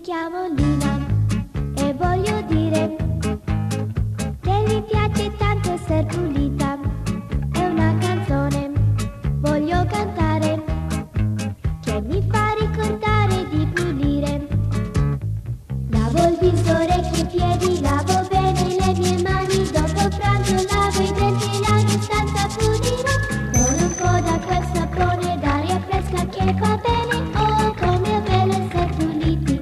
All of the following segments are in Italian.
chiamo Lina e voglio dire che mi piace tanto essere pulita. È una canzone, voglio cantare, che mi fa ricordare di pulire. Lavo il viso, orecchie e piedi, lavo bene le mie mani, dopo pranzo lavo i denti, la mia stanza pulirò. Con un po' d'acqua e sapone, d'aria fresca che fa bene, oh come è bello essere puliti.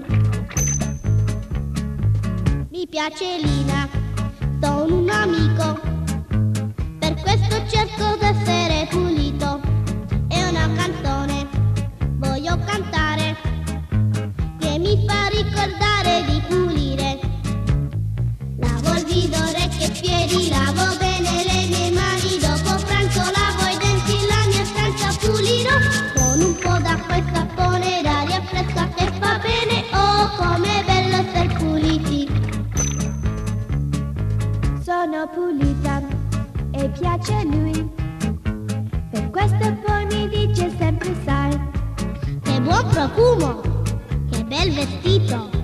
Mi piace Lina, sono un amico, per questo cerco d'essere pulito. È una canzone, voglio cantare, che mi fa ricordare di pulire. Lavo il viso, orecchie e piedi, lavo bene le mie mani, dopo pranzo lavo i denti, la mia stanza pulirò. Con un po' d'acqua e sapone, d'aria fresca che fa bene, oh com'è bello essere puliti. Sono pulita e piace a lui, per questo poi mi dice sempre sai. Che buon profumo, che bel vestito.